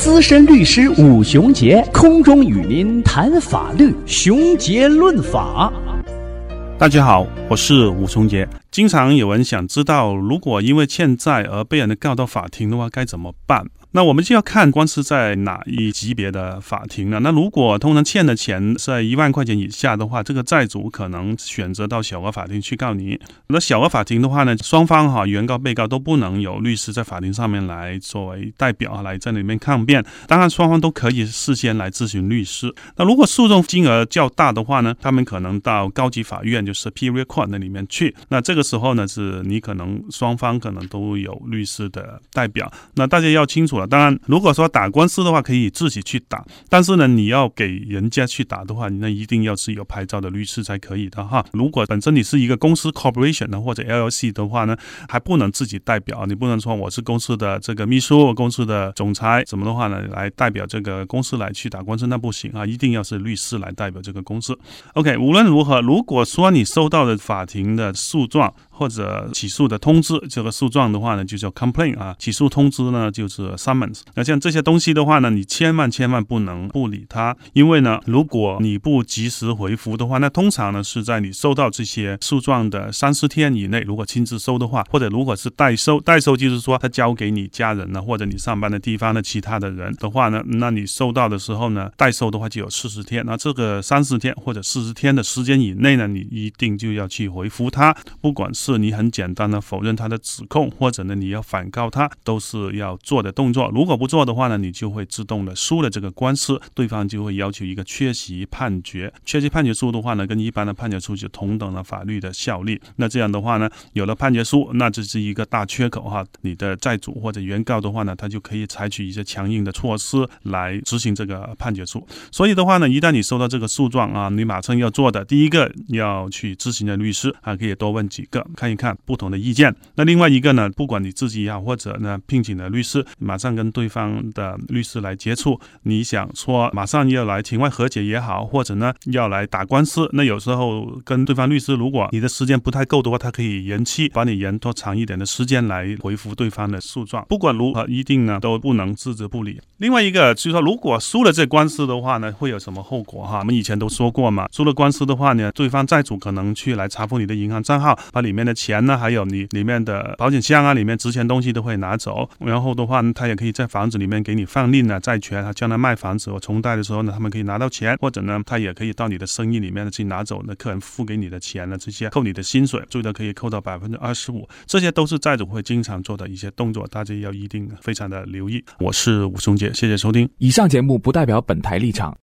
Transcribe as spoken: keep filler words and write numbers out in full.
资深律师武雄杰空中与您谈法律，雄杰论法。 大家好，我是武雄杰。经常有人想知道，如果因为欠债而被人告到法庭的话，该怎么办？那我们就要看官司在哪一级别的法庭了。那如果通常欠的钱在一万块钱以下的话，这个债主可能选择到小额法庭去告你。那小额法庭的话呢，双方哈，原告、被告都不能有律师在法庭上面来作为代表来在里面抗辩。当然，双方都可以事先来咨询律师。那如果诉讼金额较大的话呢，他们可能到高级法院，就是 Superior Court 那里面去。那这个时候呢，是你可能双方可能都有律师的代表。那大家要清楚了。当然，如果说打官司的话，可以自己去打，但是呢，你要给人家去打的话，那一定要是有牌照的律师才可以的哈。如果本身你是一个公司 corporation 的或者 L L C 的话呢，还不能自己代表，你不能说我是公司的这个秘书、公司的总裁什么的话呢，来代表这个公司来去打官司，那不行啊，一定要是律师来代表这个公司。OK， 无论如何，如果说你收到的法庭的诉状或者起诉的通知，这个诉状的话呢就叫 complaint 啊，起诉通知呢就是 summons。那像这些东西的话呢，你千万千万不能不理它，因为呢，如果你不及时回复的话，那通常呢是在你收到这些诉状的三十天以内，如果亲自收的话，或者如果是代收，代收就是说他交给你家人呢，或者你上班的地方的其他的人的话呢，那你收到的时候呢，代收的话就有四十天，那这个三十天或者四十天的时间以内呢，你一定就要去回复他，不管是你很简单的否认他的指控，或者呢你要反告他，都是要做的动作。如果不做的话呢，你就会自动的输了这个官司，对方就会要求一个缺席判决。缺席判决书的话呢，跟一般的判决书就同等的法律的效力。那这样的话呢，有了判决书，那这是一个大缺口哈。你的债主或者原告的话呢，他就可以采取一些强硬的措施来执行这个判决书。所以的话呢，一旦你收到这个诉状啊，你马上要做的第一个要去咨询的律师啊，可以多问几个，看一看不同的意见。那另外一个呢，不管你自己也好，或者呢聘请的律师，马上跟对方的律师来接触。你想说马上要来庭外和解也好，或者呢要来打官司，那有时候跟对方律师，如果你的时间不太够的话，他可以延期，把你延拖长一点的时间来回复对方的诉状。不管如何，一定呢都不能置之不理。另外一个就是说，如果输了这官司的话呢，会有什么后果哈？我们以前都说过嘛，输了官司的话呢，对方债主可能去来查封你的银行账号，把里面的钱呢，还有你里面的保险箱啊，里面值钱东西都会拿走。然后的话呢，他也可以在房子里面给你放令啊债权，他将来卖房子或重贷的时候呢，他们可以拿到钱，或者呢，他也可以到你的生意里面去拿走那客人付给你的钱呢，这些扣你的薪水，最多可以扣到百分之二十五。这些都是债主会经常做的一些动作，大家要一定非常的留意。我是武雄杰，谢谢收听。 以上节目不代表本台立场，